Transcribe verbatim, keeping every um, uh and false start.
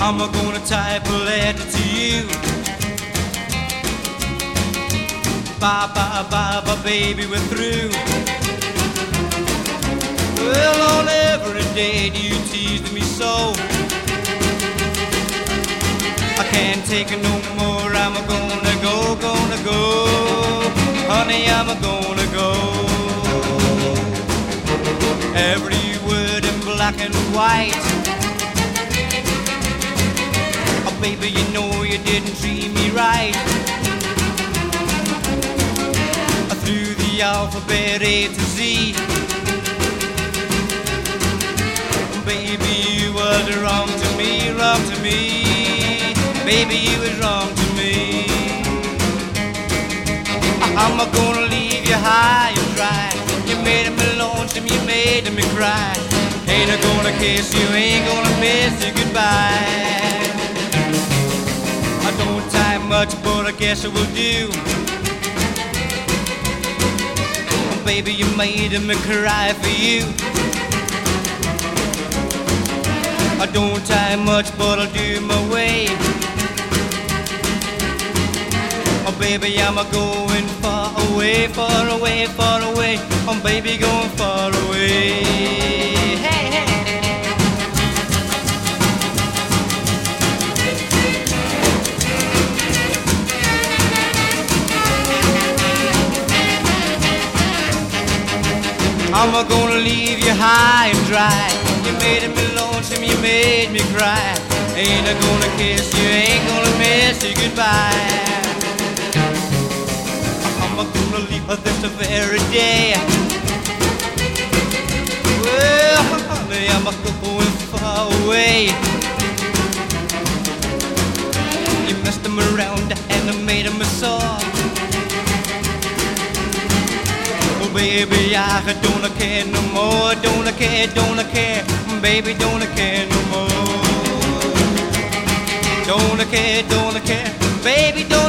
I'm gonna type a letter to you. Bye, bye, bye, bye, baby, we're through. Well, on every day you teased me so. I can't take it no more, I'm gonna go, gonna go. Honey, I'm gonna go. Every word in black and white. Oh, baby, you know you didn't treat me right. Through the alphabet A to Z. Baby, you was wrong to me, wrong to me. Baby, you was wrong to me. I'm gonna leave you high and dry. You made me lonesome, you made me cry. Ain't I gonna kiss you, ain't gonna miss you goodbye. I don't type much, but I guess I will do. Baby, you made me cry for you. I don't tie much, but I'll do my way. Oh, baby, I'm a going far away, far away, far away. Oh, baby, going far away. Hey, hey. I'm gonna leave you high and dry. You made me lonesome, you made me cry. Ain't I gonna kiss you, ain't gonna miss you goodbye. I'm gonna leave her this very day. Well, honey, I'm going far away. You messed them around and I made them sore. Baby, I don't care no more. Don't care, don't care. Baby, don't care no more. Don't care, don't care. Baby, don't